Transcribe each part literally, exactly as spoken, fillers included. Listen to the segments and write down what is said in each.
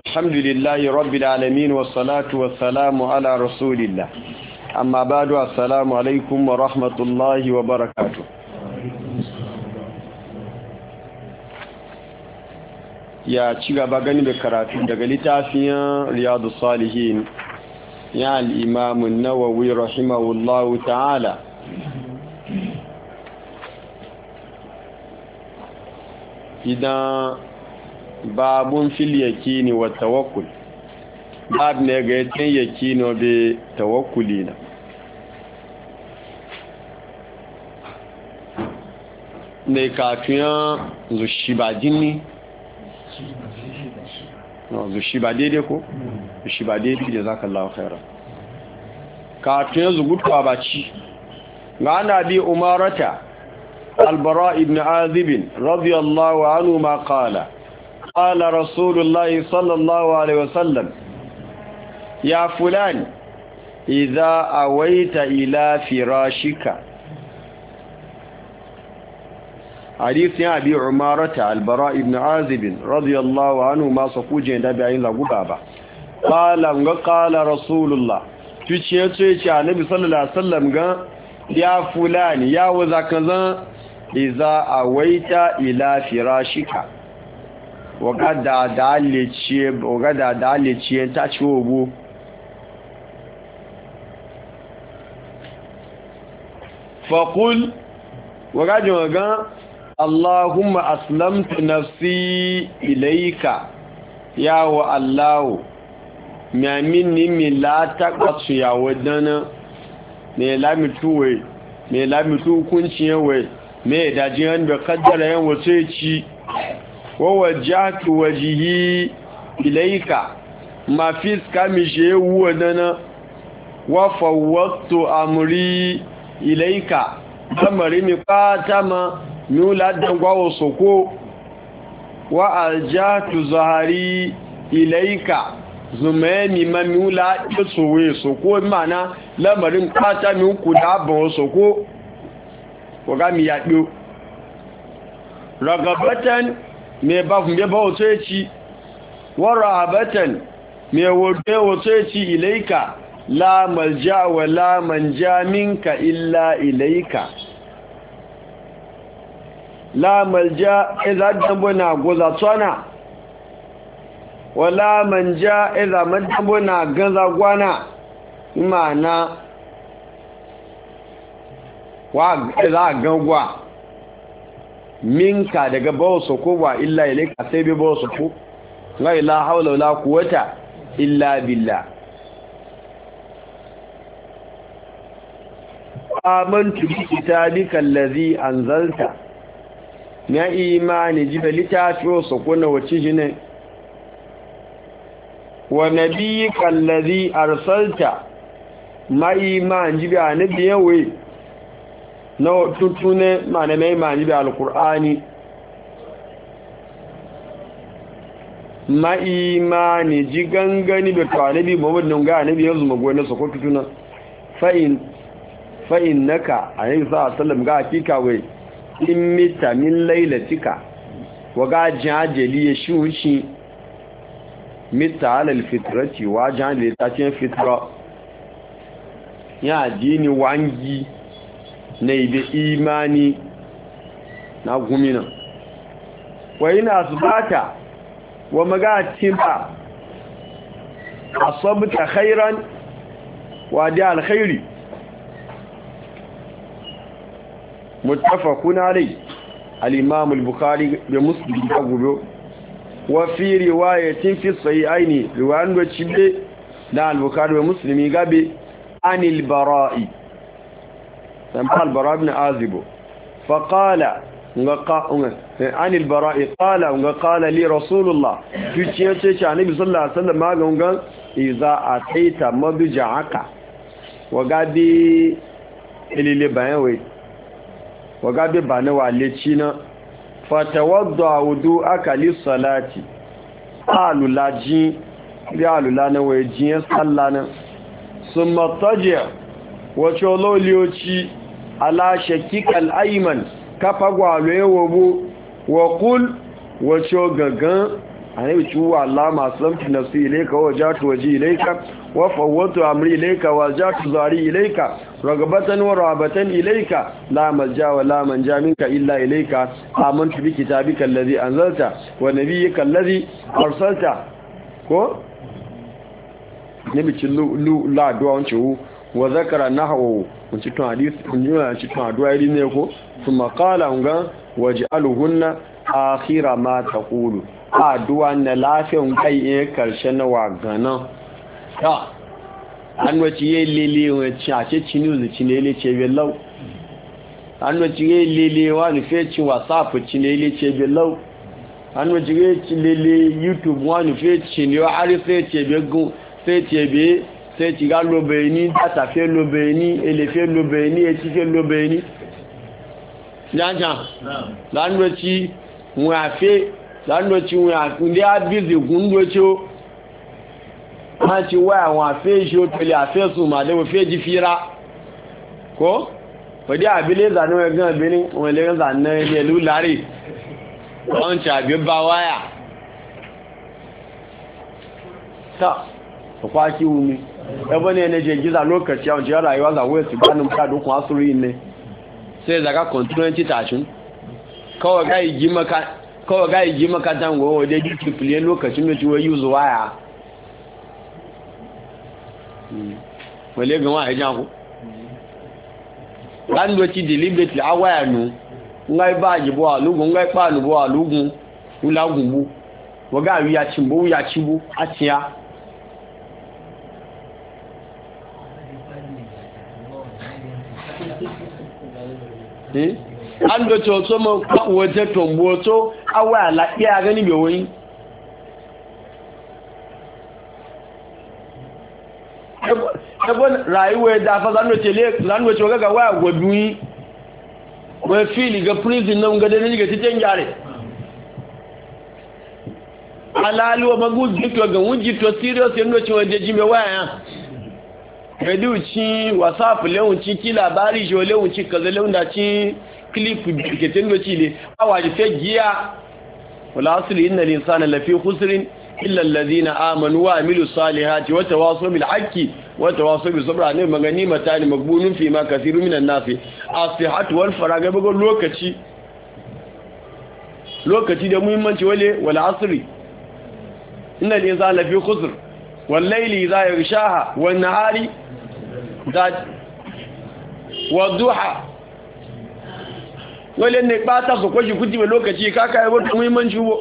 الحمد لله رب العالمين والصلاة والسلام على رسول الله أما بعد السلام عليكم ورحمة الله وبركاته يا تشيغا باغاني بكراتو daga littafin riyadus salihin ya al-imam an-nawawi rahimahullahu ta'ala idan babun fil yakini wa tawakkul bab ne ga yakin yakino be tawakkulina ne ka tuyan zushibadini no zushibadede ko zushibadede jazakallahu khairan ka tuyan zugutwa baci ga nabi umarata البراء بن عازب رضي الله عنه ما قال قال رسول الله صلى الله عليه وسلم يا فلان إذا أويت إلى فراشك حديث يا أبي عمارة البراء بن عازب رضي الله عنه ما صفوجين دابعين لغبابا قال قال رسول الله تشيء النبي صلى الله عليه وسلم يا فلان يا وذاكذا iza awaita ila firashika wagada dalice wagada dalice ta ci ogo faqul wagada waga Allahumma aslamtu nafsi ilayka ya wa Allah miamini milata kwatsu ya wadana ne lamituwe me lamitu kunciyewe me dajiyan da kaddara yan wace ci wa wajhatu wajhi ilayka ma fiska mi shewu wadana wa fawwatu amri ilayka amri mi patama nula dangwawo soko wa aljatu zahari ilayka zumeni manula tsowe soko mana lamarin pata mi ku da bon soko waga mi yaɗo ragabatan me ba fun be ba wato yaci wa rahabatan me wode wato yaci ilaika la malja wa la manja minka illa ilaika la malja idza dambona goza tsana wala manja idza madambona ganza gwana imana wa za gangwa minka daga bawo soko wa illa ilaika sai bi bawo soko la ilaha haula wala quwwata illa billah amantu bi kitabika allazi anzalta ya imani jibalita to soko na wace jine wa nabiyyika allazi arsalta ma iman jibi annabi yawe na tuntune malamai mani da alkur'ani ma imani ji gangani da talibi muhammadin ga annabi yanzu magwai su ko tutuna fa'in fa'in naka alayhi sallam ga hakika wai in mita min lailatika wa ga jajeli ya shushi mita alal fitrati wa jajeli ta ce fitra ya dini wangi na ibe imani na gumina wa ina asbata wa magatin ba asabta khairan wa da alkhairi muttafaqun alayhi al-imam al-bukhari da muslim da gobe wa fi riwayatin fi sahihaini riwayan da cibe da al-bukhari da muslimi gabe anil bara'i سمع البراء بن عازب فقال عن البراء قال وقال لي رسول الله تشيتش عن النبي صلى الله عليه وسلم ما قال إذا أتيت مضجعك وغادي اللي بينوي وغادي بانوا لتشينا فتوضع وضوءك للصلاة قالوا لا جين قالوا لا نوي جين صلانا ثم اضطجع وشولوليوشي ala shakikal ayman kafa gwalo yawo wa kul wacho gagan annabi cewa Allah ma aslamtu nafsi ilayka wa jatu waji ilayka wa fawwatu amri ilayka wa jatu zari ilayka ragabatan wa rahabatan ilayka la malja wa la manja minka illa ilayka amantu bi kitabika alladhi anzalta wa nabiyyika alladhi arsalta ko nabi cillu la du'a wancu wa zakara nahwu mun ci tun hadisi mun yi ci tun addu'a irin ne ko kuma qala unga waj'aluhunna akhira ma taqulu addu'a na lafiyan kai e karshe na wagana ta an wace ye lele wace a ce cinu zu cinele ce bellau an wace ye lele wa ni fe ci whatsapp cinele ce bellau an wace ye ci lele youtube wa ni fe cinele wa ari fe ce begun fe ce be se ti ga lo be ni data fe lo be ni ele fe lo be ni e ti fe lo be ni jaja lan wace wọ́n àfẹ́ lánàtí wọ́n àkúndé àbízi gúndóchó wọ́n ti wá àwọn àfẹ́ iṣẹ́ òtòlẹ̀ àfẹ́ sùn màdẹ́wò fẹ́ jí fíra kó pẹ̀dé àbílẹ̀ ìzànà ẹgbẹ́ ìbìnrin wọ́n lè rìnzànà ilẹ̀ ìlú lárí wọ́n ti àbí bá wáyà ta ọ̀pá kí wumi ẹbọ́n ní ẹnẹ́jẹ gíza lókàcí àwọn jẹ́ rayuwa zàwọ́ ẹ̀sì gbánú kádùkùn asúrí ilẹ̀ sai zaga kontinenti tashin kawai ga yi ji makatan gowa da ji kifiliyan lokacin da ciwo yi zuwa ya wale gan wa ejan ku lan do ti deliberately awaya nu ngai ba ji bo alugun ngai pa nu bo alugun ulagun bu wo ga wi ya chimbo ya chibu atia eh an do to so mo ka woje tombo to awaya la iya gani be woyin ẹgbọ́n ràíwẹ̀ dáfà lánàwẹ̀tí ọgá wà gbọ̀dún yí wọ́n fíìlì ga prison náà gẹ́dẹ́ ní gẹ̀ẹ́sì tẹ́ ń yàrẹ̀ aláàlúwọ̀ magún jítọ̀ ga wọ́n jítọ̀ serious ẹnu tí wọ́n jẹ́ jí mẹ́wàá yàn ẹ̀dù tí whatsapp lẹ́hùn tí kí làbárí ìṣọ́ lẹ́hùn tí kàzẹ́ lẹ́hùn dá tí kílípù kẹtẹ́ ní ọtí ilé àwàdì fẹ́ jíyà wọ́lá asìlì inna l'insana lafi khusrin إلا الذين آمنوا وعملوا الصالحات وتواصوا بالحق وتواصوا بالصبر ne magani matani magbunun fi ma kathiru minan nas as-sihhat wal farag bugo lokaci lokaci da muhimmanci wale wal asri innal insana lafi khusr wal layli idha yaghshaha wan nahari idha wadduha wale ne bata su kwaji kuti lokaci kaka yabo muhimmanci wo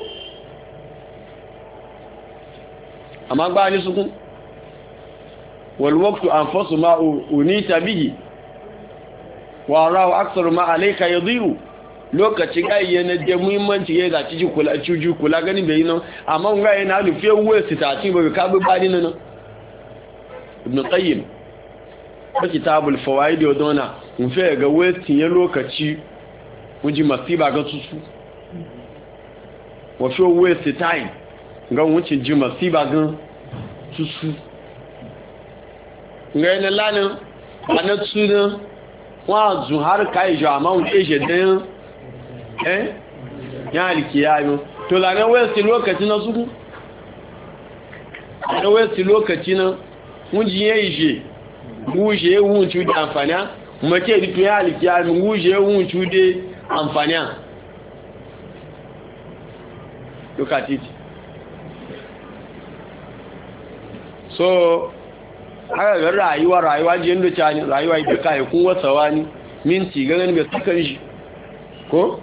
amma gba ni sukun wal waqtu anfasu ma unita bihi wa ra'u aktharu ma alayka yadiu lokaci ga yana da muhimmanci ya zaci ji kula cuju kula gani bai nan amma ga yana da fiye wasu ta ci ba ka bi bani nan ibn qayyim a kitabul fawaid yodona mun fi ga wasu ya lokaci muji masiba ga susu wa fi wasu time ga wucin ji masiba gan susu ga yana lanin ana tsunan wazu har kai jo amma wuce je dan eh ya alkiyayo to la na wesi lokaci na suku na wesi lokaci na munji yayi je guje wuncu da amfani mace di to ya alkiyayo guje wuncu de amfani lokaci so haka ga rayuwa rayuwa ji yadda cani rayuwa ita kai kun wasawa ni minti ganin mai sukan shi ko?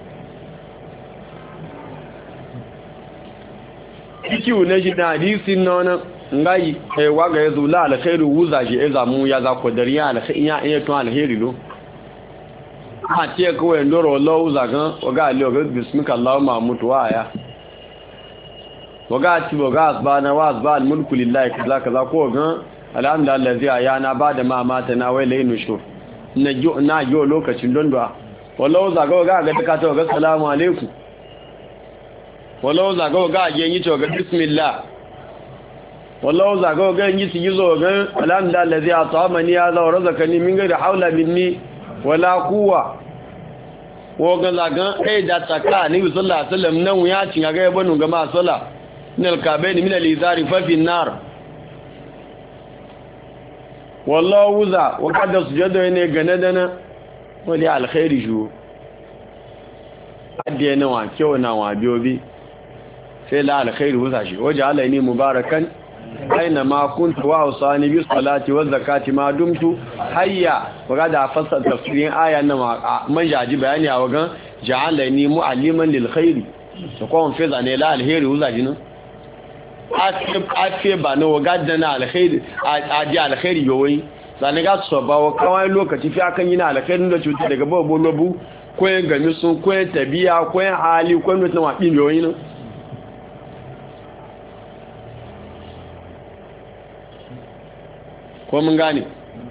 ikiwu na shi na hadisin na wani ngayi aiwa ga ya zula alkhairu wuza shi ya zamu ya za ku dari ya iya tun alheri lo a ce kawai ndoro wallo wuza kan waga aliyu ga bismika allahu mamutu wa ya waga ci waga asbana wa asbal mulku lillahi kaza kaza ko ga alhamdulillah allazi ayana bada ma mata na wai lai nushur na jo na jo lokacin don da wallahu zaga waga ga ta ta ga assalamu alaikum wallahu zaga waga ga yi to ga bismillah wallahu zaga waga yi ci yizo ga alhamdulillah allazi atamani ya za razakani min gairi haula minni wala quwwa wo ga zaga eh da tsaka ni sallallahu alaihi wasallam nan ya cin ga ya banu ga ma sallallahu min al-kabayn min al-izari fa fi an-nar wallahu wuza wa qad sujada ne ganadana wali al-khairi ju adiyana wa kyau na wa biyobi sai la al-khairi wuza shi waje alaini mubarakan aina ma kuntu wa usani bi salati wa zakati ma dumtu hayya wa da fasal tafsirin aya nan man jaji bayani a wagan ja'alani mu'alliman lil khairi to ko fe zane la alheri wuza jinin afi afi ba no waga dana alkhairi a ji alkhairi yoyi zane ga so ba wa kawai lokaci fi akan yin alkhairin da cuta daga babu lobu ko yin gami sun ko yin tabiya ko yin hali ko yin mutum wa din yoyi ne ko mun gane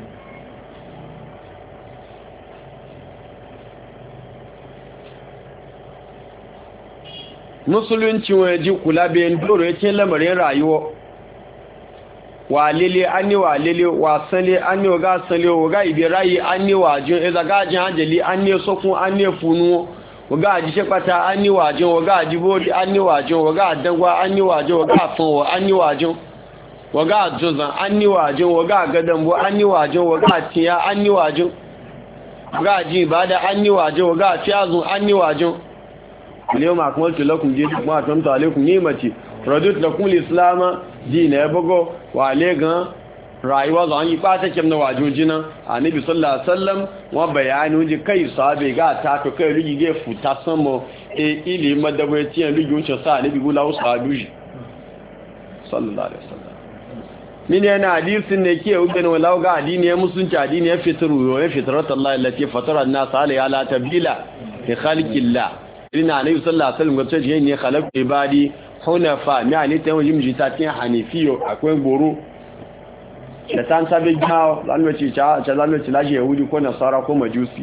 musulunci waje kula bayan doro yake lamarin rayuwa walele anni walele wasale anni waga sale waga ibirayi anni wajin ezagajin hanjali anni sokun anni funu waga ajise pata anni wajin waga ajibodi anni wajin waga adangwa anni wajin waga funwa anni wajin waga juzan anni wajin waga gadambo anni wajin waga tiya anni wajin waga ji bada anni wajin waga tiyazun anni wajin اليوم أكملت لكم دينكم وأتممت عليكم نعمتي رددت لكم الإسلام دين يبغوا وعليكم rayuwa zan yi fata kem na wajojina annabi sallallahu alaihi wasallam wa bayani ji kai sabe ga ta to kai rigi ge futa samo e ili madabai tiyan rigi wuce sa annabi gula usaduji sallallahu alaihi wasallam mini yana hadisin ne ke ubin walau ga addini ya musunci addini ya fitru ya fitrat Allah allati fatara an-nas alaiha ala tabdila li khalqillah ina annabi sallallahu alaihi wasallam gace shi ne khalaq ibadi hunafa yani ta wajin jita tin hanifiyo akwai goro shaitan sabe gawo lanwaci ta ta lanwaci laji yahudi ko nasara ko majusi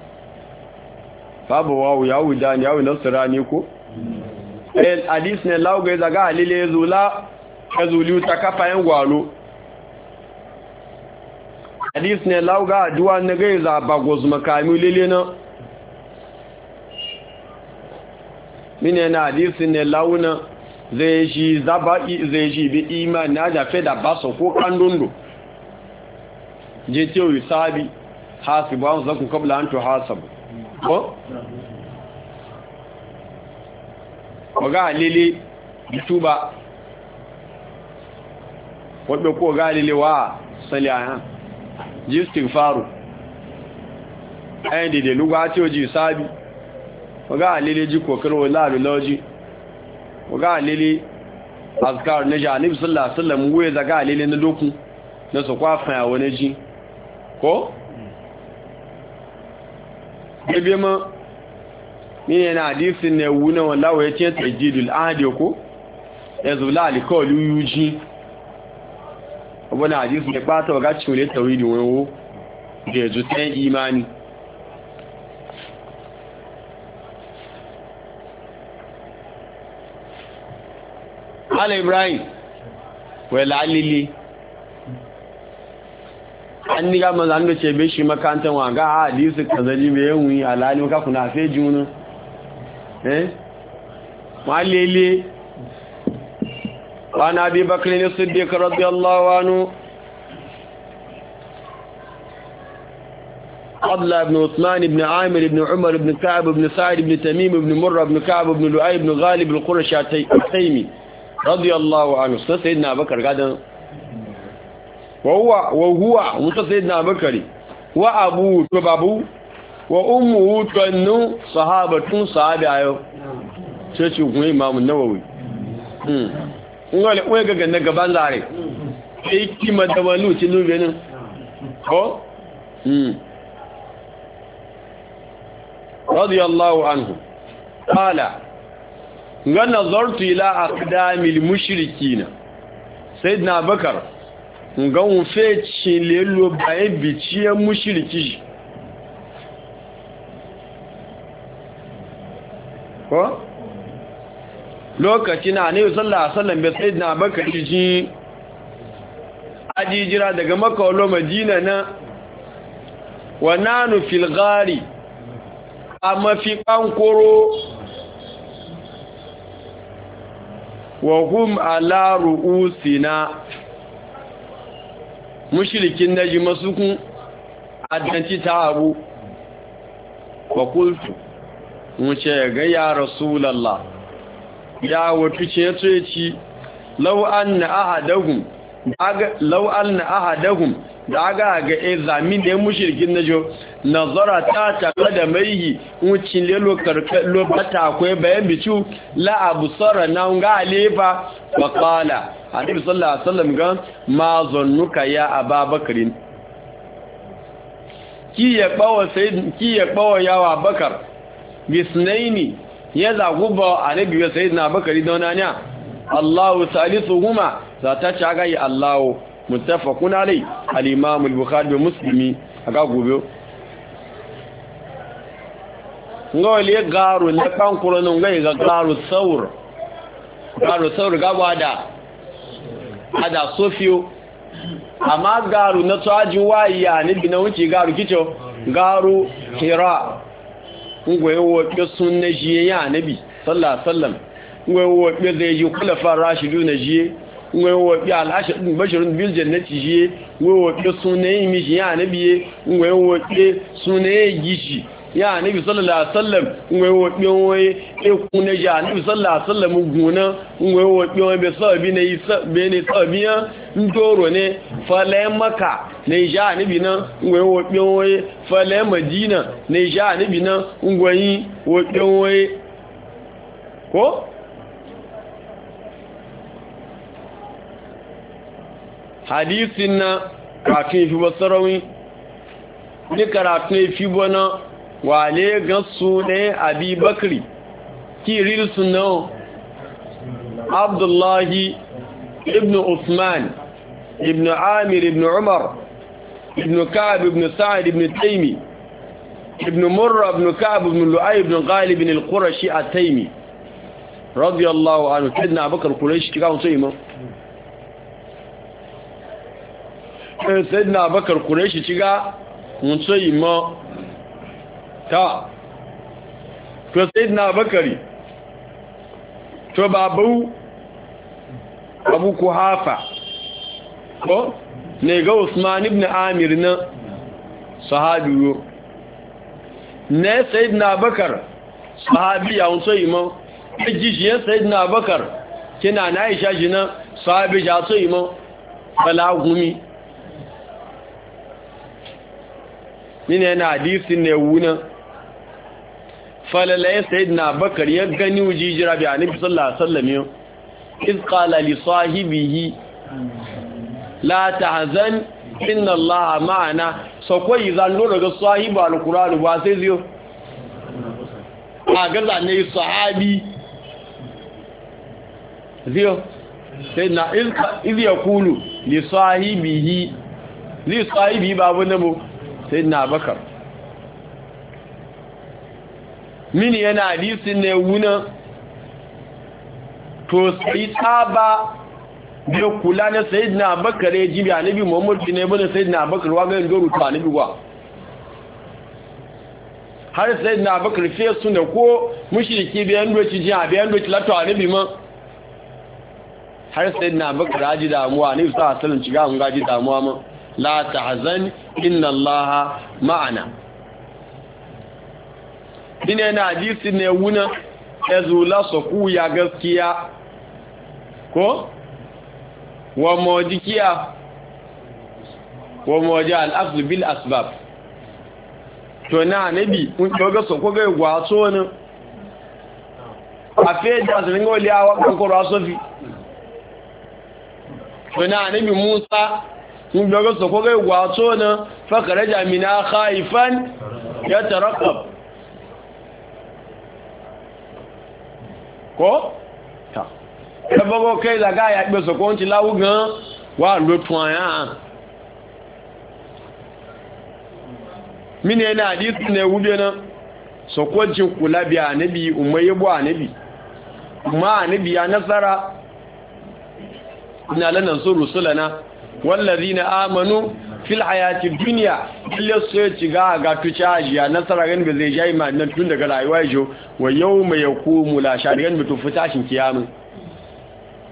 babu wawu yahuda ne yawu nasrani ko eh hadis ne lauga zaga alile zula azuli ta kafa yan gwalo hadis ne lauga aduwa ne ga za bagos makami lele na mine na hadis ne launa zai shi zaba zai shi bi imani na da fe da baso ko kandondo je ce yi sabi hasibu an zakun kabla an to hasabu ko ko ga lele tuba wadda ko ga lele wa salihan ji istighfaru ayi de lugwa ce ji sabi ko ga lele ji kokaro wala loji ko ga lele azkar na janib sallallahu alaihi wasallam wuye zaga lele na doku na su kwafa wani ji ko? ebe ma ni yana hadisin ne wuna wallawa ya ce tajidul ahadi ko? ya zula alikawali yuji wani hadisin ne ba ta waga cikin tawhidin wani da ya zuta imani ala ibrahim wai la'alili an ni gama zan da ce be shi makantan wanga a hadisi kazaji be yawun alali ka kuna fe junu eh malele wa nabi bakr as-siddiq radiyallahu anhu Abdullah ibn Uthman ibn Amir ibn Umar ibn Ka'b ibn Sa'id ibn Tamim ibn Murra ibn Ka'b ibn Lu'ay ibn Ghalib al-Qurashi at-Taymi radiyallahu anhu sayyidina Bakar gadan وهو وهو متصيدنا بكري وابو وبابو وامه تنو صحابه صحابه ayo sai ci kuma imamu nawawi hmm ngale wai ga ganna gaban zare sai kima da wani ci lube ne ko hmm radiyallahu anhu qala ngana nazartu ila aqdamil mushrikina sayyidina bakar ngan feci lelo bayan biciyar mushiriki ko lokaci na ne sallallahu alaihi wasallam bai sai na baka ji ajijira daga Makka wa Madina na wa nanu fil ghari amma fi kankoro wa hum ala ru'usina mushrikin naji masukun addanci ta abu wa qultu wuce ga ya rasulullah ya wato ce yace ci law anna ahadahum daga law anna ahadahum daga ga examin da mushrikin najo nazara ta tare da maihi wucin lelo karka lo bata akwai bayan bicu la absara na ga alefa wa qala hadith sallallahu alaihi wasallam ga ma zannuka ya ababakarin ki ya bawa sayyid ki ya bawa yawa bakar bisnaini ya zaguba annabi wa sayyidina bakari donanya Allahu salisuhuma za ta ci aga yi Allahu muttafaqun alai al-imam al-bukhari da muslimi aga gobe ngole garu na kan kuronu ngai ga garu saur garu saur ga wada ada sofiyo amma garu na tsaji waya ne bi na wuce garu kicho garu hira ngwe wo ke sunna jiye ya nabi sallallahu alaihi wasallam ngwe wo ke zai ji khulafa rashidun jiye ngwe wo ke al-ashadun bashirun bil jannati jiye ngwe wo ke sunna yi mi ya nabi ngwe wo ke sunna yi gishi ya nabi sallallahu alaihi wasallam ngwe wo ke wo e kunna ja nabi sallallahu alaihi wasallam guna ngwe wo ke wo be sabi ne isa be ne sabiya ndoro ne fale maka ne ja nabi nan ngwe wo ke wo fale madina ne ja nabi nan ngwe wo ke wo ko hadisin na kafin fi basarawi ni karatun fi bona wale gansu ne abi bakri kiril sunna abdullahi ibn usman ibn amir ibn umar ibn ka'b ibn sa'id ibn taymi ibn murra ibn ka'b ibn lu'ay ibn ghalib ibn al-qurashi at-taymi radiyallahu anhu sayyidina abubakar quraishi kika so imam sayyidina abubakar quraishi kiga mun so imam ta to sayyidina bakari to babu abu kuhafa ko ne ga usman ibn amir na sahabiyo ne sayyidina bakar sahabi ya so imam jijiyar sayyidina bakar kina na aisha jina sahabi ya so imam balagumi nine na hadisin ne wuna falalaye sayyidina bakar ya gani wujijira bi annabi sallallahu alaihi wasallam iz qala li sahibihi la tahzan inna allaha ma'ana so koyi zan lura ga sahibi alqur'ani ba sai ziyo a ga zanne sahabi ziyo sayyidina iz yaqulu li sahibihi li sahibi babu nabo sayyidina bakar mini yana hadisin ne wuna to sai tsaba da kula na sayyidina bakar ya jibi annabi muhammad ne bane sayyidina bakar waga yin garu ta annabi wa har sayyidina bakar sai su ne ko mushriki bayan doci ji a bayan doci lato annabi ma har sayyidina bakar aji damuwa annabi sallallahu alaihi wasallam ciga mun gaji damuwa ma la tahzan inna allaha ma'ana dine na hadisi ne wuna ezula soku ya gaskiya ko wa mawjikiya wa mawji al-asl bil asbab to na nabi kun doga soko ga gwaso ne afi da zan goli awa kan ko rasofi to na nabi Musa kun doga soko ga gwaso ne fa kharaja mina khaifan yatarqab ko ta ẹgbọ́gbọ́ kẹ́ ìlàgá àyàgbẹ́sọ̀ kó ń ti láwú gan wà ló tún àyà mini ẹni àdísì na ewu bẹ́ẹ̀ náà sọ̀kọ́ jin kula bí àníbi umayyabo àníbi ma àníbi ya nasara ina lana so rusulana wallazina amanu fil hayati dunya illa sai ci ga ga tucaji ya nasara gan zai jayi ma nan tun daga rayuwa jo wa yawma yaqumu la shadigan mutu fitashin kiyama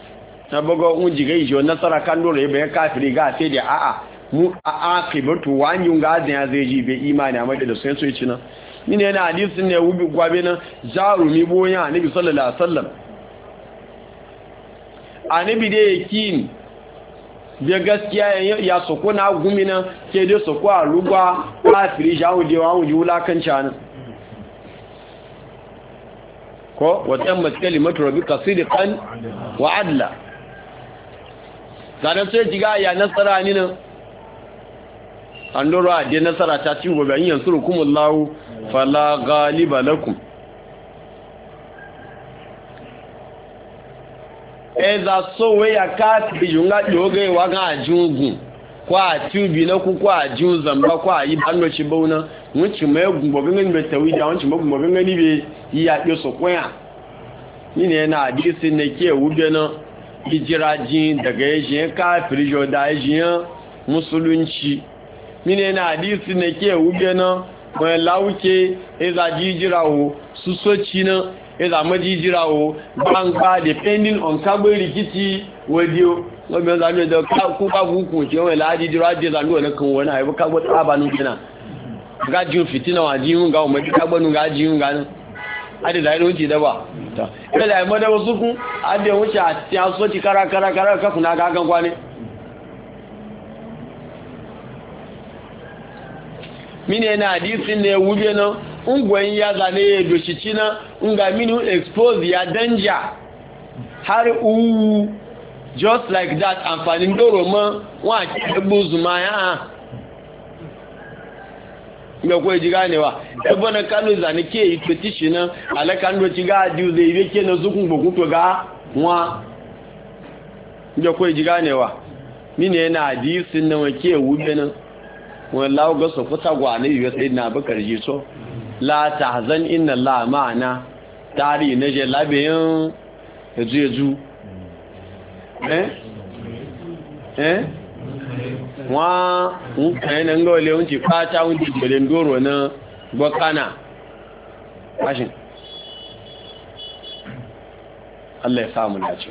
na bago un jiga ijo nasara kan dole be kafiri ga sai da a'a mu a akibatu wani ga da zai ji be imani amma da sai so yi na ni ne na hadisin ne wubi gwabe na jarumi boya annabi sallallahu alaihi wasallam annabi da yakin da gaskiya ya soko na gumina ke da soko a lugwa kafiri jawo da wawo ji wulakan cana ko wata kalimatu rabbika sidqan wa adla zanen sai jiga ya nasara ni nan an doro a dai nasara ta ci gobe in yansurukumullahu fala ghaliba lakum eza so we ya kati yunga doge wa ga jungu kwa tubi na ku kwa jun zamba kwa yi banno ci bauna munci mai gumbo gangan be tawida wanci magumbo gangan ni be ya yo so koya ni ne na hadisi ne ke wube na hijirajin daga yajin kafiri jo da yajin musulunci ni ne na hadisi ne ke wube na wani lauke eza jijirawo su soci na eza majijirawo banka depending on kagbe rikici wadiyo wọ́n zanu ẹ̀dọ̀ kúkà gúnkùn tí wọ́n láàájí jírò ájẹ́ zanu ọ̀nà kan wọ́n àìbọ́ kágbọ́ tábánú jẹ́nà gájíun fìtínà wà jíun ga ọmọ kágbọ́nú gájíun ga náà adìdá ilé oúnjẹ dẹ́wà ẹ̀lẹ̀ àìmọ́dẹ́wọ́ súnkún adìẹ oúnjẹ àti asọ́ ti kárakára kọkùnrin agágan kwá ní mini yana hadisin ne wube na ungwayin ya zane ya doshici na nga mini expose ya danja har uwu just like that amfanin doro ma wa ke buzu ma ya ga ko ji ganewa ebo na kanu zane ke yi petition na alakan do ci ga ju zai be ke na zukun bogun to ga wa ga ko ji ganewa mini yana hadisin na wake wube na wallahu ga su kuta gwane yi sai na bakar ji so la tahzan inna allaha ma'ana tari na je labiyin yazu yazu eh eh wa un kai nan ga wale unci fata unci belen doro na bakana mashin Allah ya samu dace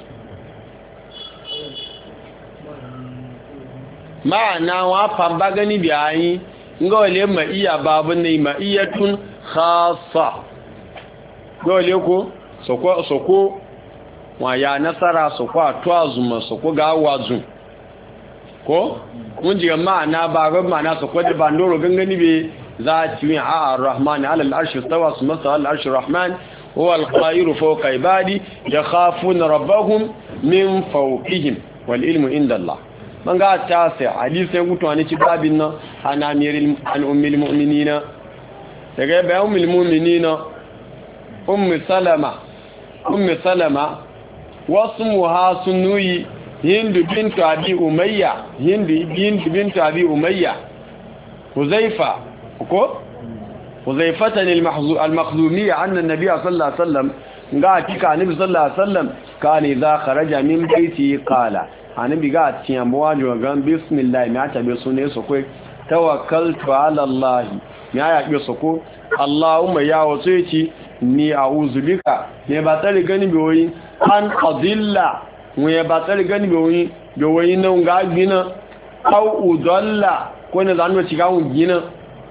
ma'ana wa famba gani biyayi ga wale ma iya babun ne ma iya tun khassa ga wale ko soko soko wa ya nasara soko atwa zuma soko ga wazun ko mun ji ma'ana ba ga ma'ana soko da bandoro gangani be za ci a ar-rahman ala al-arsh istawa sumasa al-arsh ar-rahman huwa al-qahir fawqa ibadi yakhafuna rabbahum min fawqihim wal ilmu inda Allah man ga ta sai hadisi ya gutu wani babin nan ana miril an ummul mu'minina daga bayan ummul mu'minina ummu salama ummu salama wasmuha sunuyi hindu bint abi umayya hindu bint bint abi umayya huzaifa ko huzaifatan al-makhzumiyya anna an-nabiy sallallahu alaihi wasallam ga kika annabi sallallahu alaihi wasallam kana idza kharaja min baiti qala annabi ga tiyan bawajo gan bismillah mi ata be sunne so kai tawakkaltu ala allah mi aya be so ko allahumma ya wasiti ni a'udhu bika ne ba tare gani be woyi an adilla mu ya ba tare gani be woyi be woyi nan ga gina au udalla ko ne zanu ci ga gina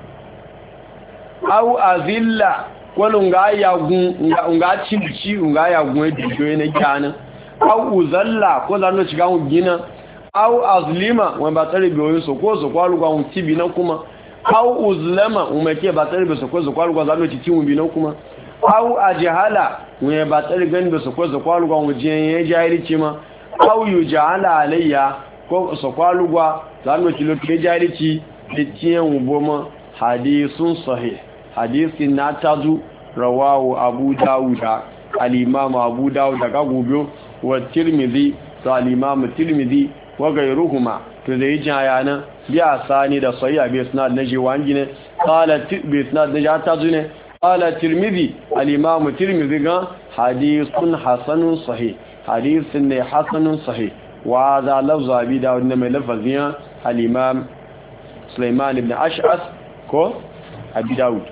au azilla ko nga ya gun nga cibici nga ya gun edijo ne kana au uzalla ko zanu ci ga gina au azlima wani ba tare be woyi so ko so kwalu ga tibi na kuma au uzlama umeke ba tare be so ko so kwalu ga zanu ci timu bi na kuma au ajhala wani ba tare gani be so ko so kwalu ga wuje ya jahilci ma au yujala alayya ko so kwalu ga zanu ci lo ke jahilci da tiyan uboma hadithun sahih hadisin na tazu rawahu abu dawuda al-imam abu dawuda ga gobe wa tirmidhi da al-imam tirmidhi wa gairuhuma to da yijin ayana biya sani da sahih abi isnad naji wangi ne qala bi isnad naji tazu ne qala tirmidhi al-imam tirmidhi ga hadithun hasanun sahih hadisin ne hasanun sahih wa za lafzu abi dawud ne mai lafazin al-imam sulaiman ibn ash'as ko abi dawud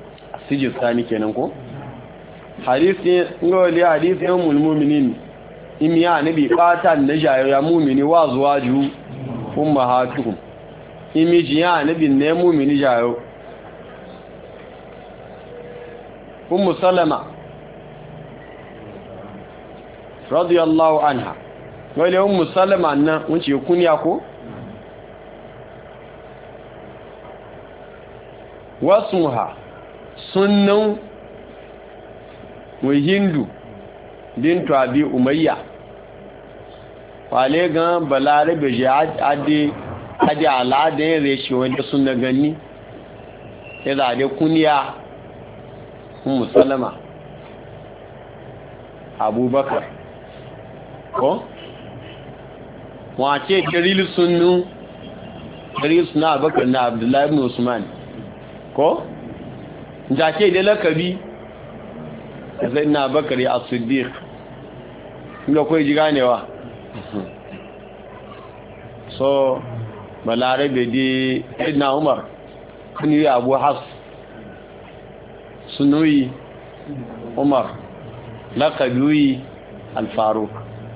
sijistani kenan ko hadisi ngoli hadisi ummul mu'minin imiya nabi qatan na jayo ya mu'mini wa zuwaju ummahatuhum imiji ya nabi ne mu'mini jayo ummu salama radiyallahu anha wale ummu salama nan wuce kunya ko wasmuha sunnan wa hindu bintu abi umayya wale gan balarabe je ade ade alade reshi wanda sunna ganni sai da ade kunya ummu salama abubakar ko wace dalil sunnu dalil sunna abubakar na abdullahi ibn usman ko jake da lakabi zai na bakari a siddiq inda kawai ji ganewa so balarabe di idna umar kuni abu has sunuyi umar lakabi alfaruk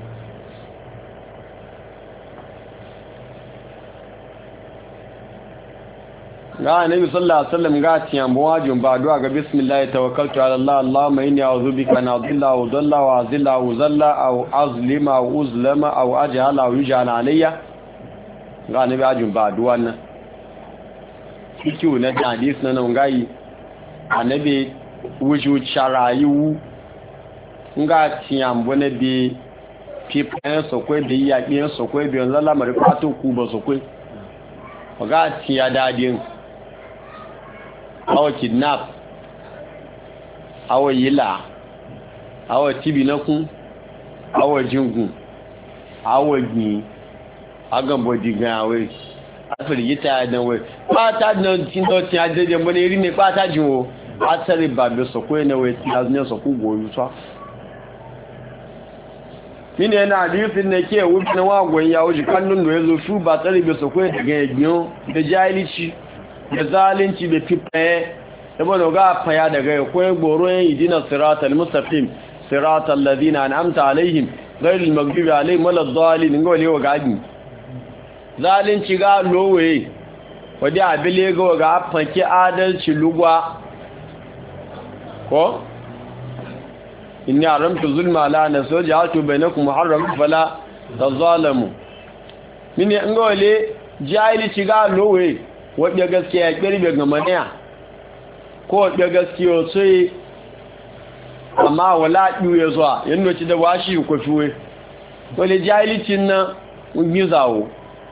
ga annabi sallallahu alaihi wasallam ga tiyan buwajin ba du'a ga bismillah tawakkaltu ala allah allahumma inni a'udhu bika min adilla wa dhalla wa azilla wa zalla aw azlima wa uzlama aw ajhala wa yujala alayya ga annabi ajin ba du'a nan kiku na hadis nan ngai annabi wuju charayu nga tiyan bone bi pipen sokwe bi ya bi sokwe bi zalla mari pato ku ba sokwe ga tiya dadin awa kidnap awa yila awa tibinakun awa jingun awa gbin agambodi gan awe afirgita adanwe pata na tindo ti adede mo ni ri ni pata jinwo asari babe sokwe na we ti azne soku goyu so mine na hadisi ne ke wubi na wagon ya wuji kannun da yazo shu ba tsari be sokwe daga egbin da jahilici da zalunci da fifaye saboda ga faya daga ya koyi goro yin idina siratal mustaqim siratal ladina an'amta alaihim ghayril maghdubi alaihim waladdallin ga walewa gadi zalunci ga lowe wadi abile ga ga fanki adalci lugwa ko inni haramtu zulma ala nafsi wa ja'altu bainakum muharraman fala tazalamu mini ngole jahilci ga lowe wadda gaskiya ya kirbe ga maniya ko wadda gaskiya sai amma wala ɗuye zuwa yadda ci da washi ko fiwe wale jahilicin nan ƙungi zawo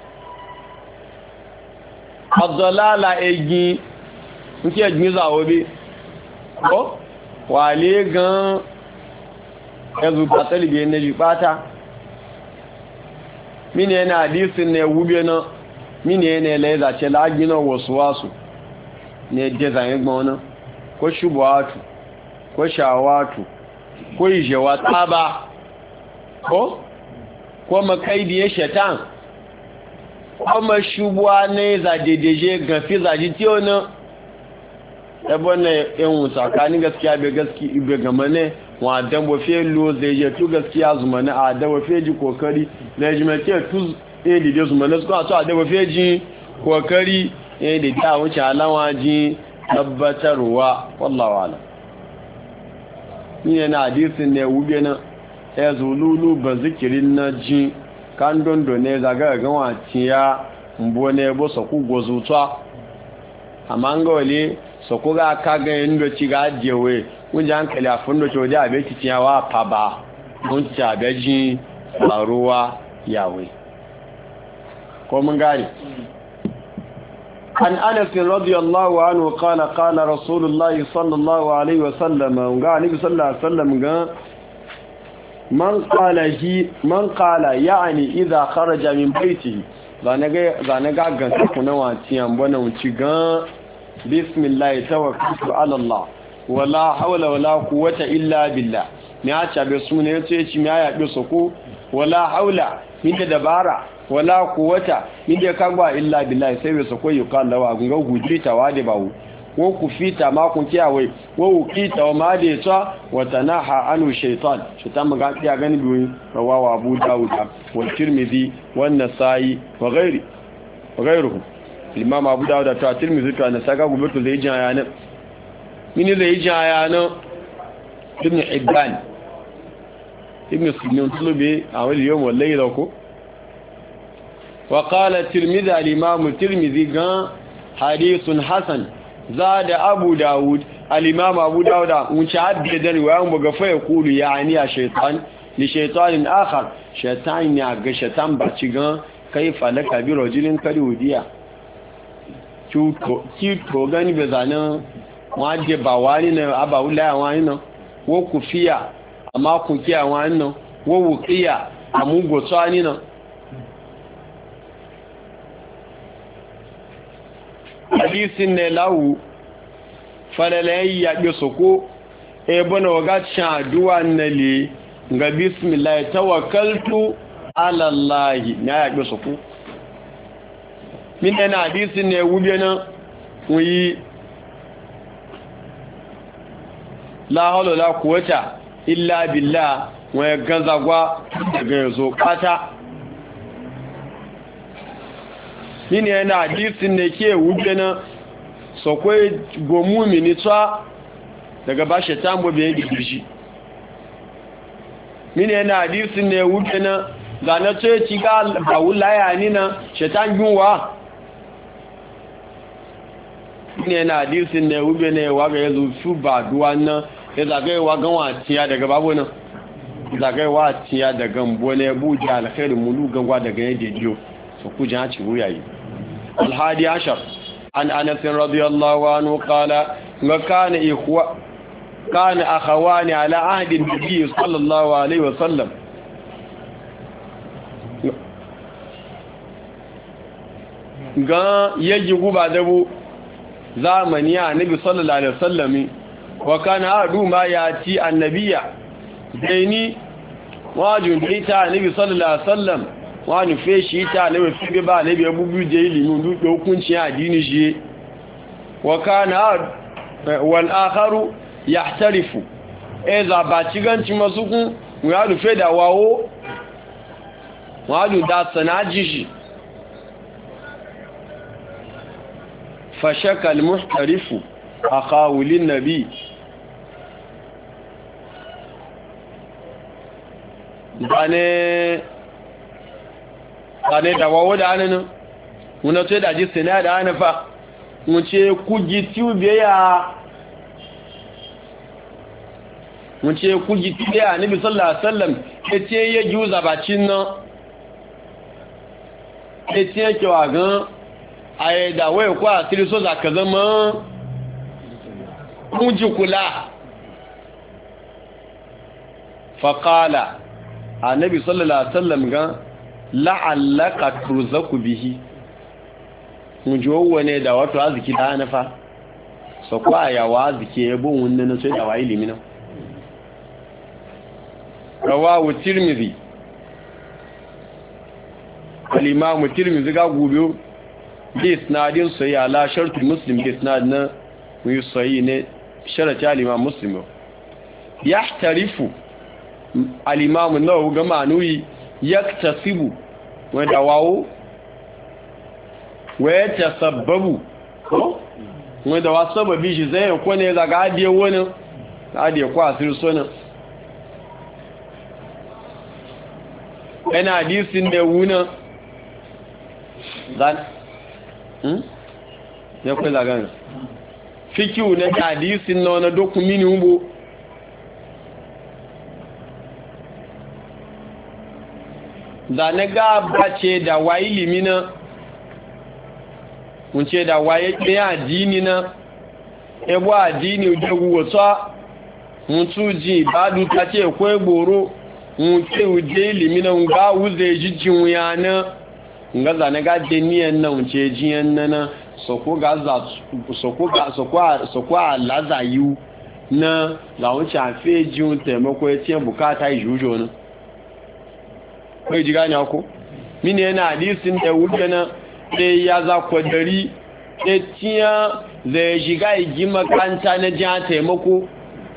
abdullala egi nke ƙungi zawo bi ko wale gan yanzu ba talibe na jibata mini yana hadisin ne wube na mini ne la zace la gina wasu wasu ne je zan gbona ko shubuhatu ko shawatu ko ijewa tsaba ko ko makaidiyar shaitan ko mashubuwa ne za dedeje gafi zaji tiyo na ebe na yin tsakanin gaskiya bai gaski ibe gama ne wa dan wafe lo zai je tu gaskiya zumana a da wafe ji kokari na jimake tu eh dide zumana su ka a da wafe ji kokari eh da ta wuce alawa ji tabbatarwa wallahi wala ni na hadisin ne wube na ya zululu ba zikirin na ji kan dondo ne zaga ga waciya mbo ne bo so ku gozutwa amma ngole so ko ga ka ga ndo ci ga jewe kunje hankali afun do chodi abe titiyawa paba mun ci abeji baruwa yawe ko mun gari an anas radiyallahu anhu qala qala rasulullahi sallallahu alaihi wasallam ga nabi sallallahu alaihi wasallam ga man qala hi man qala yani idha kharaja min baitihi zanaga zanaga ga kuna watiyan bona unci ga bismillah tawakkaltu ala allah wala hawla wala quwwata illa billah ni a cabe sune yace ci mi aya be soko wala haula min da dabara wala quwwata min da kagwa illa billah sai be soko yukan lawa gunga gujri tawade bawo wa kufita ma kun kiyawe wa ukita wa ma da ta wa tanaha anu shaytan shaytan maga kiya gani biyu rawawa abu daud wa tirmidhi wa an-nasai wa ghairi wa ghairuhum imam abu daud ta tirmidhi ta nasai ga gubutu zai jin ayana mini zai jin ayana ibn hibban ibn sunan tulubi a wani yawon wallahi da ku وقال الترمذي الإمام الترمذي قال حديث حسن زاد أبو داود الإمام أبو داود وشعب جدا ويوم بقفة يقول يعني الشيطان لشيطان آخر شيطان يعقى شيطان باتشغان كيف لك برجل كدوديا kí tó gani bai zanen wajen ba wani na abawula wani nan wo kufiya a makon kiya wani nan wo wukiya a mugotuwa ni nan hadisin ne lawu falalayi ya ƙi soko ebe na wagacin aduwa na le ga bismillah tawakkaltu alallahi na ya ƙi soko min yana hadisin ne wube na wuyi la halo la kuwata illa billah wani gazagwa daga yanzu kata mini yana hadisin ne ke wuce na sakwai gomu minitwa daga ba shaitan bobe ya gidi mini yana hadisin ne wuce na zane ce ci ga bawulaya ni na shaitan yunwa mini yana hadisin ne wuce ne waga ya zufu ba duwa nan ya zagaye wagan watiya daga babu nan zagaye watiya daga mbo ne buji alkhairu mulu gangwa daga yadda jiyo su kujin haci wuyayi الحادي عشر عن أنس رضي الله عنه قال وكان إخوة كان أخوان على عهد النبي صلى الله عليه وسلم قال يجب بعده زمن النبي صلى الله عليه وسلم وكان أعدو ما يأتي النبي ديني واجب بيتا النبي صلى الله عليه وسلم wani fe shi ta lewe fi ba lebe abubu je ilimin duk hukunci addini shi wa kana wal akharu yahtarifu eza ba ciganci masukun ya rufe da wawo wani da sanaji shi fashaka al muhtarifu akhawilin nabi bane sane da wawo da hannun muna ce da ji sina da hannun fa mu ce kugi tube ya mu ce kugi tube ya nabi sallallahu alaihi wasallam ya ce ya juza bacin nan ya ce ya kewa gan a yi da waya kwa tiri so za ka zama kuji kula faƙala a nabi sallallahu alaihi wasallam gan la'allaka turzaku bihi mujowa ne da wato aziki da hanafa so kwa ya wazike yabo wannan sai da wai limina rawahu tirmidhi al-imam tirmidhi ga gobe bi isnadin sai ala shartu muslim bi isnad na wi sai ne sharati al-imam muslim yahtarifu al-imam an-nawawi ga manuyi yaktasibu wanda wawo waya tasabbabu wanda wa sababi shi zai ko ne daga adiye wani adiye ko asir sona ina hadisin da wuna dan hmm ya ko lagan fikiu ne hadisin na wani dokumini umbo da na gaba ce da waye limina mun ce da waye ɗaya addini na ebo addini da guwata mun tuji ba du ta ce ko gboro mun ce uje limina ga wuze jijin wuyana nga za na ga deniyan nan mun ce jiyan nan so ko ga za so ko ga so kwa so kwa lazayu na za mu ci afi jiun taimako ya ce bukata jujo na kai ji gane ko mini yana hadisin da wuce na ɗaya ya za kwadari ɗaya zai shiga yi makanta na jiya taimako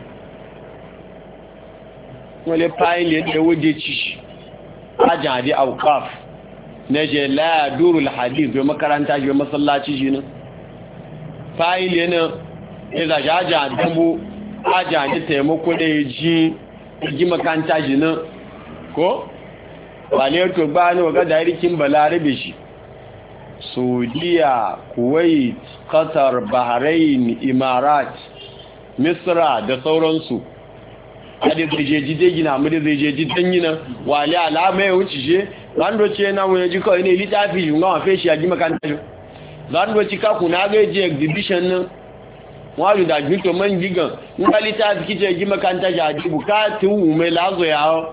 wale fayin da waje ci ajin hadi aukaf na je laya durul hadith bai makaranta shi masallaci shi ne fayin yana ya zaji ajin dambo ajin hadi taimako da ya ji yi makanta shi ne ko ba ne to ba ne waga da rikin balarabe shi saudiya kuwait qatar bahrain imarat misra da sauransu ade zai je jide gina mu da zai je jidan gina wali alama ya wuce she zando ce na mu ji kawai ne litafi shi ngawa fe shi a gima kan tajo zando ci ka kuna ga je exhibition nan wali da gito man gigan in ka litafi kije gima kan tajo a ji bukatu mai lazo yawo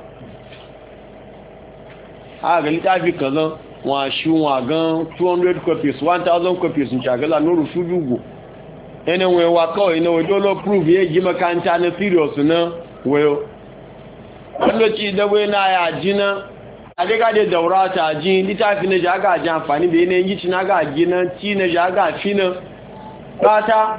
a ga litafi kazan wa shi wa gan two hundred copies one thousand copies in chagala no rufu dugo ene we wa kawai na wajo lo prove ye gima kan ta na serious na wayo wanda ci da wai na ya jina a daga da daura ta ji litafi na jaga ji amfani da yanayin gici na ga gina ci na jaga fina fata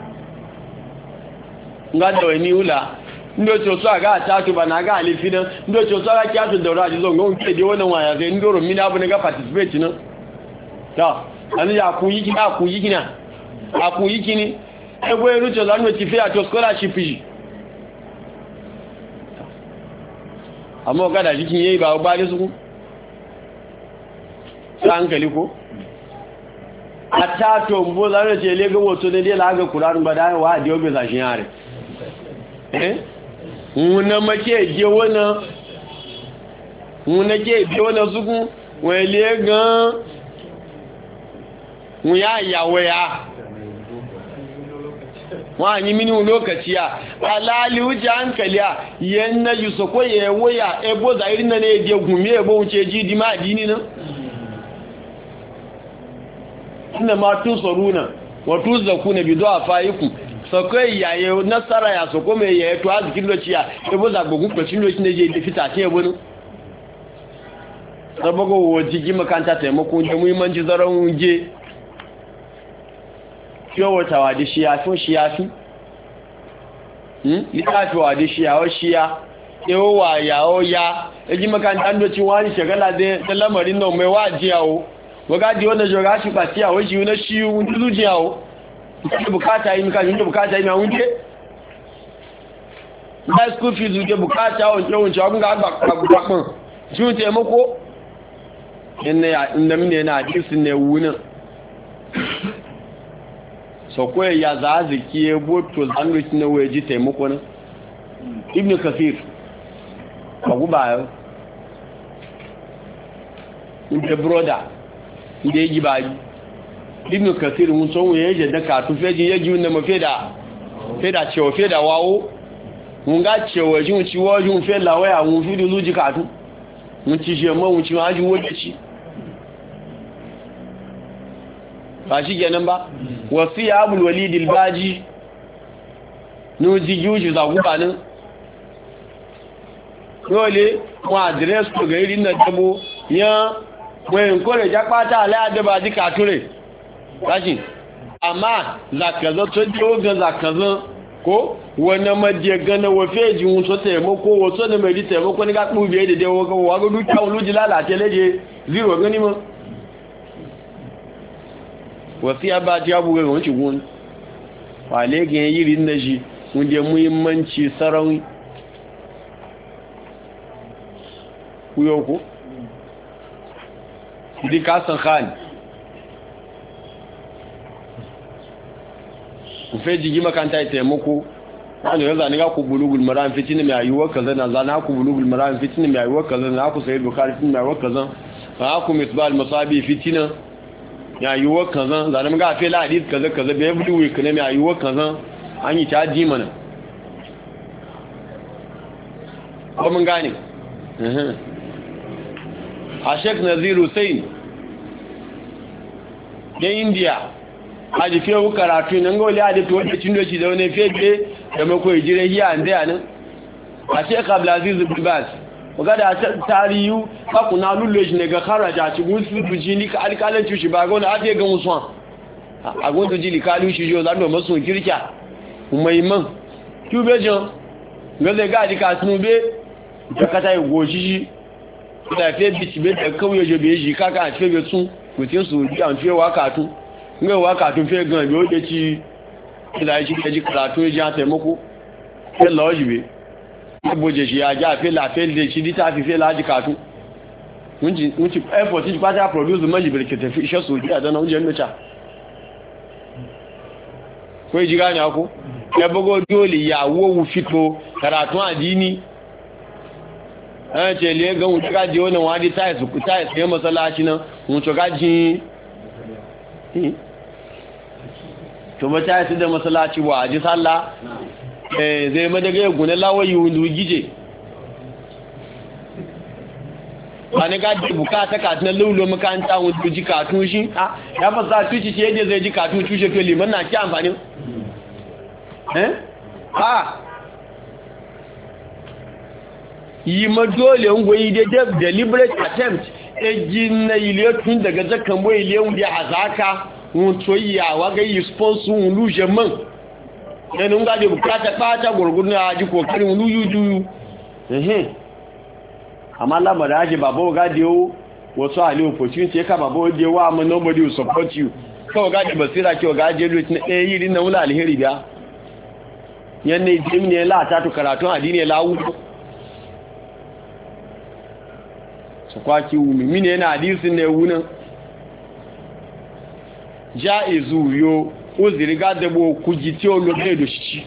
ga da wani ula ndo to so ga ta to bana ga alifi nan ndo to so ga kya to daura ji zo ngon ke de wannan waya sai ndoro mina abu ne ga participate nan ta an ya ku yi kina ku yi kina a ku yi kini e go eru to zan ci fi a to scholarship ji amma ga da jikin yayi ba ba da su sai hankali ko a ta to mbo zan ce le ga wato ne dai la ga Qur'an ba da wa dio be zashin yare eh wuna make je wana wuna ke je wana suku wele gan wuya yawo ya wa ni mini lokaci ya alali wuce hankali ya yanna yuso ko ye waya ebo da irin ne je gumi ebo wuce ji di ma dini nan inna ma tusaruna wa tuzakuna bi du'a faikum sakwai yaye nasara ya soko mai yaye to azikin lociya ebo za gogun kwacin loci ne je da fita ce ebo ne sabago waje gi makanta taimako da muhimmanci zaran wuje kiyo wata wadi shi ya so shi ya fi hmm litafi wadi shi ya o shi ya ewo wa ya o ya eji makanta loci wani shagala da lamarin nan mai waji yawo waga di wannan joga shi ba tiya wai shi na shi wuntu jiyawo ke bukata yi mika yinda bukata yi na wunce ba school fees wuce bukata wunce wunce wakun ga agbakon shi wunce taimako inda mine na hadisun ne wunin so kwaye ya za a ziki ya boto zangoci na waje taimako nan ibn kafir a guba yau inda broda inda ya giba yi ibn kathir mun so ya je da ka tu feji yaji wanda mafe da fe da cewa fe da wawo mun ga cewa jin ci wo jin fe la waya mun fi du ji ka tu mun ci je mun ci ma ji woje ci ba shi kenan ba wasiya abul walid al baji no ji yuju za guba nan dole mu address to ga irin na dabo ya wayan kore jakpata ala adaba ji ka ture rashin amma zakazo to joga zakazo ko wani maje gana wafe ji wuso taimako wato da mai taimako ni ga ɗubiye da dewa ga waga duka wuluji lalace leje zero gani ma wasiya ba ta yabu ga wanci gun wale ga yiri na shi wanda muhimmanci sarauni kuyo ko idi kasan khani ku fe jigi makanta ita muku wani yanzu ne ga ku bulugul maram fitin mai ayuwa kaza na zana ku bulugul maram fitin mai ayuwa kaza na ku sayyid bukhari fitin mai ayuwa kaza na ku misbal masabi fitina mai ayuwa kaza zana mun ga fe la hadith kaza kaza bai bulu week ne mai ayuwa kaza an yi ta ji mana ko mun gane eh a Sheikh Nazir Hussain da India aji fiye karatu nan gole a da tuwa cin doci da wani febe da mako jire hiya an da nan a Sheikh Abdulaziz bin Baz waga da tariyu ka kuna lullo shi ne ga kharaja ci musu tuji ni ka alƙalanci shi ba ga wani ade ga musuwan a gunto jili kalu shi jo zando masu kirkiya mai man tube jon ga zai ga jika sun be da kata yi goshi shi da fe bici be da kauye je be shi kaka a fe be sun mutin su bi an fe waka tun ga waka tun fe gan yo de ci da shi da ji karatu ya taimako fe lawaji be boje shi ya ja fe la fe de shi dita fi fe la ji katu mun ji mun ci effort ji pata produce man ji birkete fi isha so ji da na unje ncha ko ji gani ako ya bugo dole ya wowu fito karatu addini an ce le ga mu ga je wannan wadi ta su ta sai masallaci nan mu to gaji to ba ta yi da masallaci wa ji sallah eh zai madaga ya gune lawayi wundu gije wani gaji bukata katun laulo makanta wundu ji katun shi ya fasa tuci ce yadda zai ji katun tushe to liman na ki amfani eh ha yi ma dole ngwayi da deliberate attempt ejin na ile tun daga zakan boye ile wundu a zaka wuntoyiya waga yi sponsor wundu jeman ẹni ń gáde bukata pátá gùrùgùrù náà ají kòkiri wọn lúyú júyú ẹ̀hìn àmá lámàdá ajé bàbá ọgáde ó wọ́sọ́ àlè opportunity ká bàbá ó dé wá mọ́ nobody will support you kọ́ ọgáde basira kí ọgáde lóti na ɗaya yìí na wula alheri biya yan ne jimi ne láàtàtù karatun àdínì láwú su kwaki wumi mini yana hadisin ne wunan ja'izu yo uziri gádẹ́gbò kújì tí ó lò ní èdò ṣíṣí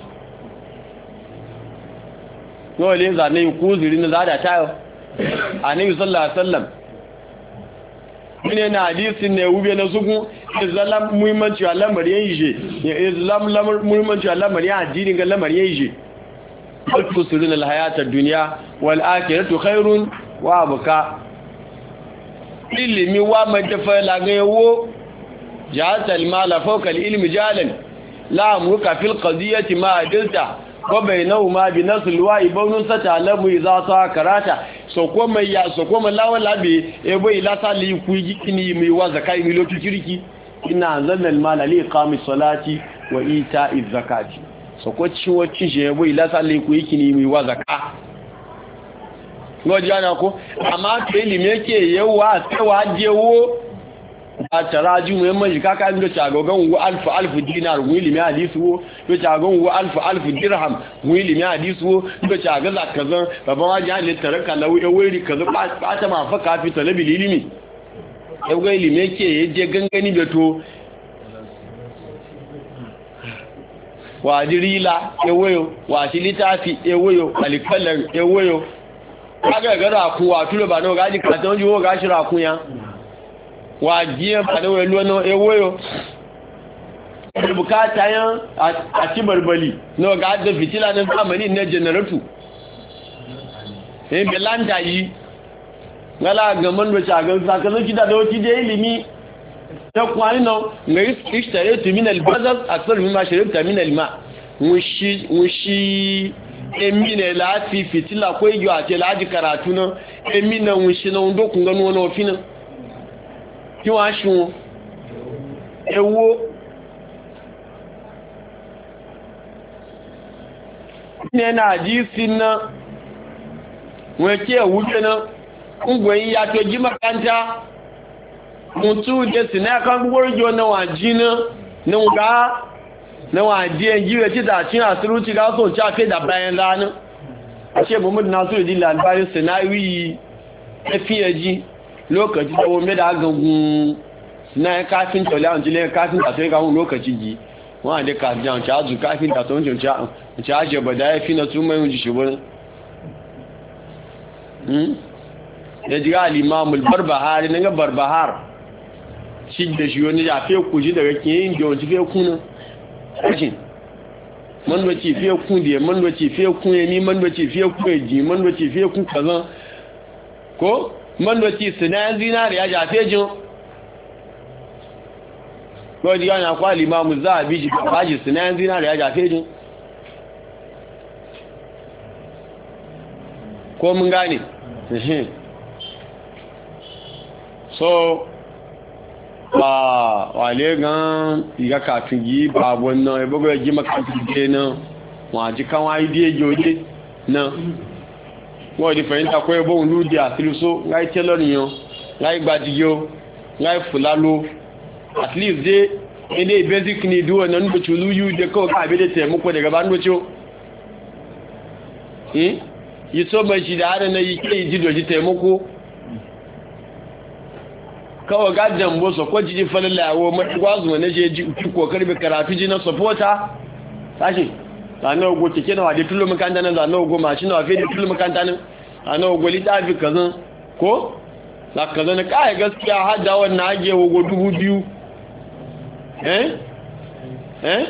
wọ́n lè zà ní ikú uziri ní zádà táyọ̀ àníbi sallallahu sallam mine na hadisi ne wube na sugun islam muhimmanci a lamari yan ishe islam muhimmanci a lamari yan addini ga lamari yan ishe al-fusirin al-hayatar duniya wal-akiratu khairun wa abuka ilimi wa madafa lagayewo جعلت المال فوق العلم جالا لا أمرك في القضية ما عدلت وبينهما بنص الواء بون ستعلم إذا ساكراتا سوكوما يا سوكوما لا ولا بي ابو إلا سالي كويجي كني مي وزكاي مي لوتو كيركي إن أنزلنا المال لإقام الصلاة وإيتاء الزكاة سوكوتشي وتشي ابو إلا سالي كويجي كني مي وزكا ngoji ana ko amma ke ilimi ke yawa sai wajewo a taraju mai mai kaka inda cagogon wa alfu alfu dinar wili mai hadisi wo to cagogon wa alfu alfu dirham wili mai hadisi wo to cagaza kazan babban wajen halin taraka lawo ya wuri kaza ba ta ma fa kafi talabi ilimi yau ga ilimi yake yaje gangani da to wa dirila ewoyo wa tilitafi ewoyo alikalan ewoyo kaga gara ku wa tulo ba no gaji ka don jiwo gashi ra ku ya wa jiya ba da welo no ewoyo bukata yan a ci barbali no ga da fitila na zamani na generator eh belanda yi ngala ga man do ta ga sakazo kida da wati da ilimi ta kwani no ngai ishtare tu min al-bazaz akthar mimma sharibta min al-ma mushi mushi emine lati fitila ko ijo ate laji karatu na emina mushi na ndo kun ganu na ofina ki wa shun ewo ne na hadisi na wake wuce na ungwayi ya to ji makanta mutu je sina kan gurjo na wajina na ga na waje jiwe ci da cin asiruci ga so cha fe da bayan rana ashe Muhammad Nasiru Din Albani sinawi afiyaji lokaci da wome da gangun na kafin tole an jile kafin da sai ga hun lokaci ji wa da ka jan cha zu kafin da ton cha cha je bada ya fi na tun mai ji shubun hmm ya ji ga al-Imam al-Barbahari ne ga Barbahar shi da shi wani ya fe ku ji daga kin ji wani fe kuna kashin man wace fe kun da man wace fe kun ni man wace fe kun ji man wace fe kun kaza ko man wace sinan zinari ya ja fe jin ko ji yana kwa al-Imam Zahabi ji ba ji sinan zinari ya ja fe jin ko mun gane so ba wale gan iga katun yi ba wannan ebe go ji makatun je na wa ji kan wa ide joje na wo di fẹ̀yìntà ko ebo nlu di asiliso ngai teloniyan ngai gbadiyo ngai fulalo at least dey inde basic need do nan bu chulu yu de ko ka be de temu ko daga ban docho eh yi so mai shi da na yi ke ji doji temu ko kawo gadan boso ko ji falalawo matgwazu ne je ji kokari be karatu ji na supporter tashi zanawa go keke na wade tulu makanta nan zanawa go machine wa fedi tulu makanta nan zanawa go litafi kazan ko la kazan kai gaskiya hada wannan age go dubu biyu eh eh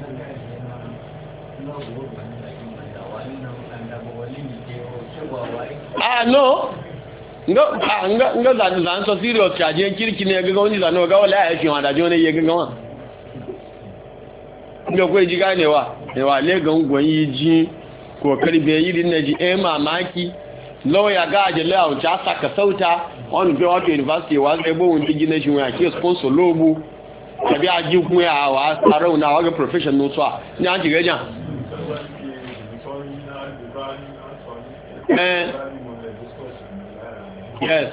ah no ngo nga nga zan zan so serious charge kirki ne ga wani zanawa ga wala ya fi wada jone ye ga wa nga ko ji ganewa ne wa le gan gwanyi ji ko karbe yi na ji eh mamaki lawyer ga je lawo ta saka sauta on be wa university wa ga bo won digi na shi wa ke sponsor lobu abi aji kun ya wa tsaro na wa ga professional so ni an ji ga jan eh yes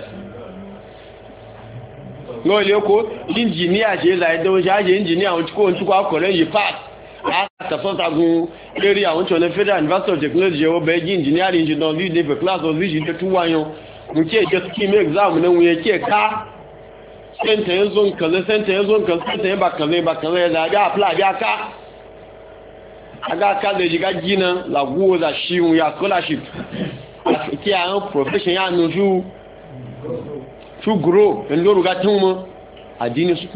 no le ko engineer je la do jaje engineer on ko on ko akore yi pass a ta so ta gun area on chole Federal University of Technology o be engineering engineer di de class of vision de tuwayo mu ke just kim exam nan wuye ke ka center yanzu kaza center yanzu kaza center ba kaza ba kaza da ga apply ga ka aga ka da jiga gina la guo za shi ya scholarship ki a profession ya nuju to grow en loro ga tun addini su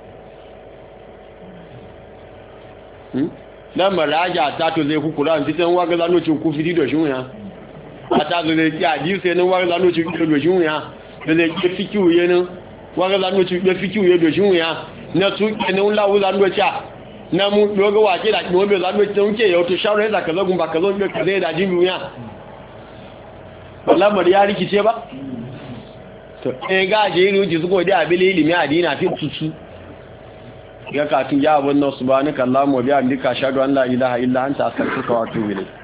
hmm dan maraja ta to zai ku Qur'an titan wa ga zano ci ku fidi do shun ya ata zo le ti adi se no wa ga zano ci ku do shun ya le ke fiki uye no wa ga zano ci be fiki uye do shun ya na su ke no la wu zano cha na mu dogo wa ke da mo be zano ci unke yo to shawara da kaza gun ba kaza be kaza da jin ya wallahi mar ya rikice ba to eh ga je ni uji su ko da abili ilimi adina fi tutu ya ka tun ya wannan subhanaka allahumma wa bihamdika ashhadu an la ilaha illa anta astaghfiruka wa atubu ilayk